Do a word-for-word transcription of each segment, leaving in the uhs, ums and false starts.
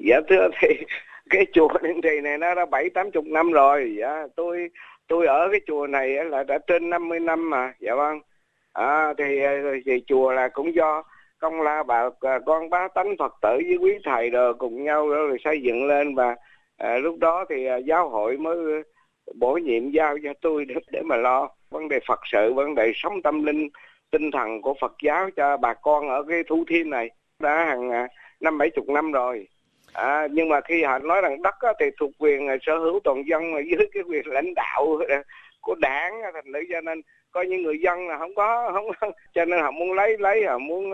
Dạ thưa thì cái chùa Liên Trì này nó đã bảy tám chục năm rồi. Dạ tôi tôi ở cái chùa này là đã trên năm mươi năm mà. Dạ vâng. À, thì, thì chùa là cũng do công lao bà con bá tánh Phật tử với quý thầy rồi cùng nhau rồi xây dựng lên, và à, lúc đó thì à, giáo hội mới bổ nhiệm giao cho tôi để, để mà lo vấn đề Phật sự, vấn đề sống tâm linh tinh thần của Phật giáo cho bà con ở cái Thủ Thiêm này đã hàng à, năm bảy chục năm rồi. À, nhưng mà khi họ nói rằng đất á, thì thuộc quyền sở hữu toàn dân mà dưới cái quyền lãnh đạo của đảng, thành nữ cho nên coi như người dân là không có không cho nên họ muốn lấy lấy họ muốn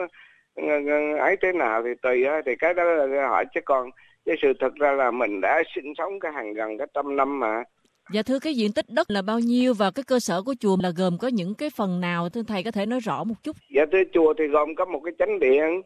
ấy thế nào thì tùy, thì cái đó là họ, chứ còn cái sự thật ra là mình đã sinh sống cái hàng gần cái trăm năm mà. Dạ thưa, cái diện tích đất là bao nhiêu và cái cơ sở của chùa là gồm có những cái phần nào, thưa thầy có thể nói rõ một chút? Dạ thưa, chùa thì gồm có một cái chánh điện,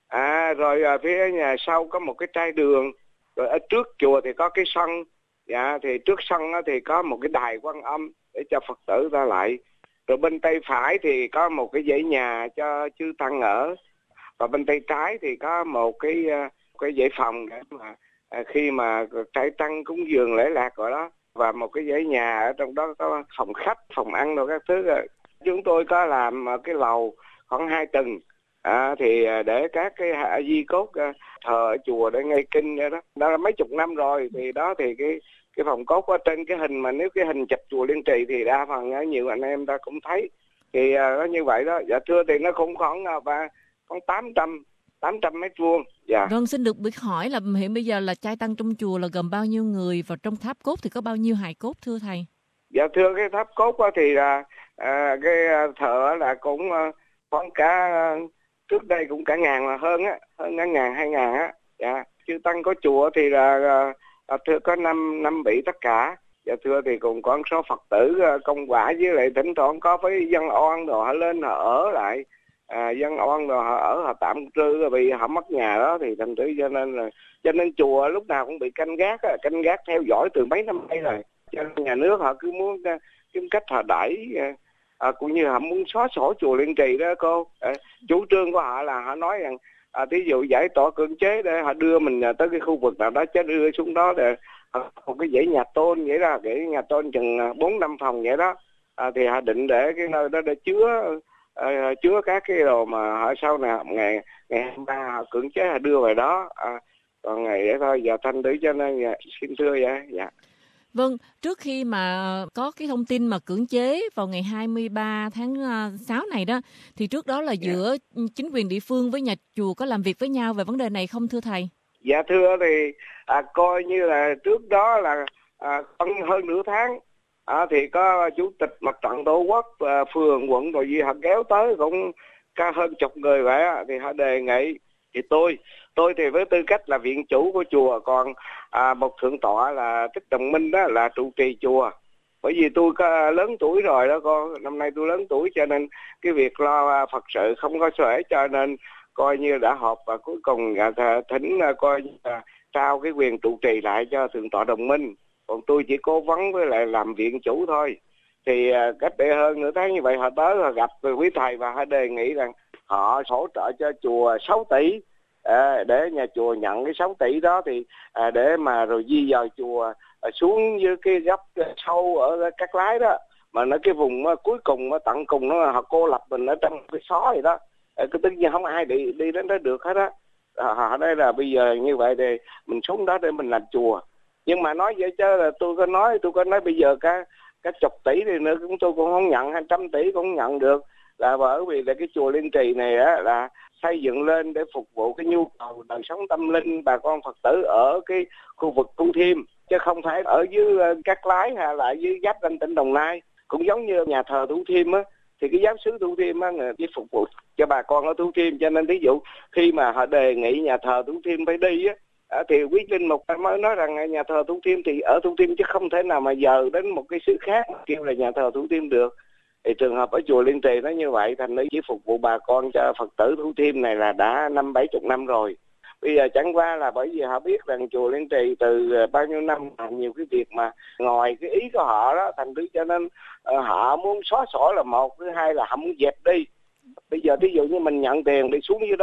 à rồi ở phía nhà sau có một cái trai đường, rồi ở trước chùa thì có cái sân, dạ thì trước sân thì có một cái đài Quan Âm để cho Phật tử ra lại, rồi bên tay phải thì có một cái dãy nhà cho chư tăng ở, và bên tay trái thì có một cái cái dãy phòng để mà à, khi mà trai tăng cúng dường lễ lạc rồi đó, và một cái dãy nhà ở trong đó có phòng khách, phòng ăn rồi các thứ. Rồi chúng tôi có làm cái lầu khoảng hai tầng, à, thì để các cái hạ di cốt thờ ở chùa để ngay kinh vậy đó, đó là mấy chục năm rồi. Thì đó thì cái cái phòng cốt ở trên cái hình, mà nếu cái hình chụp chùa Liên Trì thì đa phần nhiều anh em ta cũng thấy, thì nó như vậy đó. Dạ thưa, thì nó cũng khoảng và khoảng tám trăm tám trăm mét vuông. Dạ. Vâng, xin được biết hỏi là hiện bây giờ là trai tăng trong chùa là gồm bao nhiêu người, và trong tháp cốt thì có bao nhiêu hài cốt thưa thầy? Dạ thưa, cái tháp cốt thì là à, cái thờ là cũng khoảng cả trước đây cũng cả ngàn mà hơn á, hơn cả ngàn hai ngàn á. Dạ, chư tăng có chùa thì là à, thưa có năm năm vị tất cả. Dạ thưa, thì cũng có số Phật tử công quả, với lại thỉnh thoảng có với dân oan rồi họ lên họ ở lại, à, dân oan rồi họ ở họ tạm cư vì họ mất nhà đó, thì thành thử cho nên là cho nên chùa lúc nào cũng bị canh gác canh gác theo dõi từ mấy năm nay rồi. Cho nên nhà nước họ cứ muốn kiếm cách họ đẩy, à, cũng như họ muốn xóa sổ chùa Liên Trì đó cô. À, chủ trương của họ là họ nói rằng à, ví dụ giải tỏa cưỡng chế để họ đưa mình tới cái khu vực nào đó, chứ đưa xuống đó để một cái dãy nhà tôn vậy đó, cái nhà tôn chừng bốn năm phòng vậy đó, à, thì họ định để cái nơi đó để chứa à, chứa các cái đồ mà họ sau này ngày ngày hai mươi ba họ cưỡng chế họ đưa về đó, à, còn ngày để thôi. Giờ thanh tử cho nên dạ, xin thưa vậy. Dạ. Vâng, trước khi mà có cái thông tin mà cưỡng chế vào ngày hai mươi ba tháng sáu này đó, thì trước đó là giữa yeah. chính quyền địa phương với nhà chùa có làm việc với nhau về vấn đề này không thưa thầy? Dạ thưa, thì à, coi như là trước đó là à, hơn nửa tháng à, thì có chủ tịch Mặt trận Tổ quốc à, phường quận rồi gì họ kéo tới cũng cả hơn chục người vậy á, thì họ đề nghị thì tôi tôi thì với tư cách là viện chủ của chùa, còn à, một thượng tọa là Thích Đồng Minh đó là trụ trì chùa. Bởi vì tôi có lớn tuổi rồi đó con, năm nay tôi lớn tuổi cho nên cái việc lo Phật sự không có xuể, cho nên coi như đã họp và cuối cùng thỉnh coi à, trao cái quyền trụ trì lại cho thượng tọa Đồng Minh, còn tôi chỉ cố vấn với lại làm viện chủ thôi. Thì à, cách đây hơn nửa tháng như vậy họ tới họ gặp quý thầy và họ đề nghị rằng họ hỗ trợ cho chùa sáu tỷ, à, để nhà chùa nhận cái sáu tỷ đó, thì à, để mà rồi di dời chùa à, xuống dưới cái góc sâu ở Cát Lái đó, mà nó cái vùng à, cuối cùng à, tận cùng nó họ cô lập mình ở trong cái xó gì đó, à, cái tất nhiên không ai đi đi đến đó được hết á. À, họ đây là bây giờ như vậy thì mình xuống đó để mình làm chùa. Nhưng mà nói vậy chứ là tôi có nói tôi có nói bây giờ cả cả chục tỷ thì nữa chúng tôi cũng không nhận, hai trăm tỷ cũng không nhận được, là bởi vì là cái chùa Liên Trì này á là xây dựng lên để phục vụ cái nhu cầu đời sống tâm linh bà con Phật tử ở cái khu vực Thủ Thiêm, chứ không phải ở dưới Cát Lái hay là dưới giáp ranh tỉnh Đồng Nai. Cũng giống như nhà thờ Thủ Thiêm á, thì cái giáo xứ Thủ Thiêm á chỉ phục vụ cho bà con ở Thủ Thiêm, cho nên ví dụ khi mà họ đề nghị nhà thờ Thủ Thiêm phải đi á, À, thì quý linh mục mới nói rằng nhà thờ Thủ Thiêm thì ở Thủ Thiêm, chứ không thể nào mà dời đến một cái xứ khác kêu là nhà thờ Thủ Thiêm được. Thì trường hợp ở chùa Liên Trì nó như vậy, thành nó chỉ phục vụ bà con cho Phật tử Thủ Thiêm này là đã năm bảy chục năm rồi. Bây giờ chẳng qua là bởi vì họ biết rằng chùa Liên Trì từ bao nhiêu năm làm nhiều cái việc mà ngoài cái ý của họ đó, thành thứ cho nên uh, họ muốn xóa sổ là một, thứ hai là họ muốn dẹp đi. Bây giờ ví dụ như mình nhận tiền đi xuống dưới đó,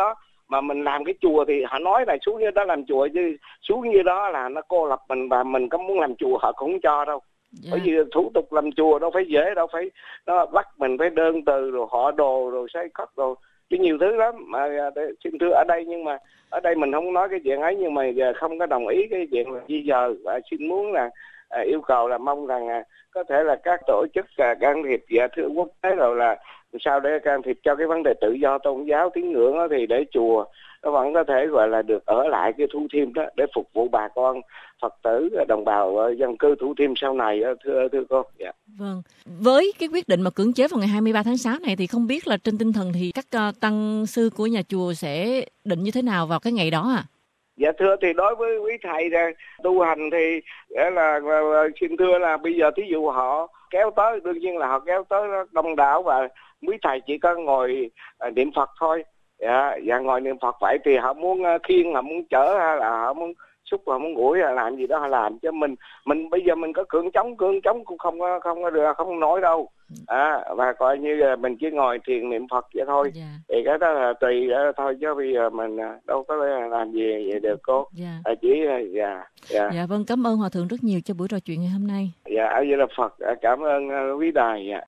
mà mình làm cái chùa thì họ nói là xuống như đó làm chùa, chứ xuống như đó là nó cô lập mình, và mình có muốn làm chùa họ cũng không cho đâu. Yeah. Bởi vì thủ tục làm chùa đâu phải dễ, đâu phải nó bắt mình phải đơn từ rồi họ đồ rồi xây cất rồi cái nhiều thứ lắm mà. Xin thưa ở đây, nhưng mà ở đây mình không nói cái chuyện ấy, nhưng mà giờ không có đồng ý cái chuyện là di dời, và xin muốn là à, yêu cầu là mong rằng à, có thể là các tổ chức à, can thiệp dạ thưa quốc tế rồi là sao để can thiệp cho cái vấn đề tự do tôn giáo tín ngưỡng đó, thì để chùa nó vẫn có thể gọi là được ở lại cái Thủ Thiêm đó để phục vụ bà con Phật tử đồng bào dân cư Thủ Thiêm sau này đó, thưa thưa cô. Dạ. Vâng. Với cái quyết định mà cưỡng chế vào ngày hai mươi ba tháng sáu này thì không biết là trên tinh thần thì các uh, tăng sư của nhà chùa sẽ định như thế nào vào cái ngày đó à? Dạ thưa, thì đối với quý thầy là tu hành thì là, là, là xin thưa là bây giờ thí dụ họ kéo tới, đương nhiên là họ kéo tới đông đảo và quý thầy chỉ có ngồi à, niệm Phật thôi. Dạ, dạ ngồi niệm Phật vậy thì họ muốn khiêng, họ muốn chở hay là họ muốn xúc, họ muốn ủi là làm gì đó họ làm, chứ mình mình bây giờ mình có cưỡng chống cưỡng chống cũng không có không có được, không nói đâu. À, và coi như là mình chỉ ngồi thiền niệm Phật vậy thôi. Yeah. Thì cái đó là tùy đó thôi, chứ bây giờ mình đâu có làm gì vậy được cô. Yeah. À, chỉ dạ dạ dạ vâng, cảm ơn hòa thượng rất nhiều cho buổi trò chuyện ngày hôm nay. Dạ, A Di Đà Phật, cảm ơn quý đài. Dạ.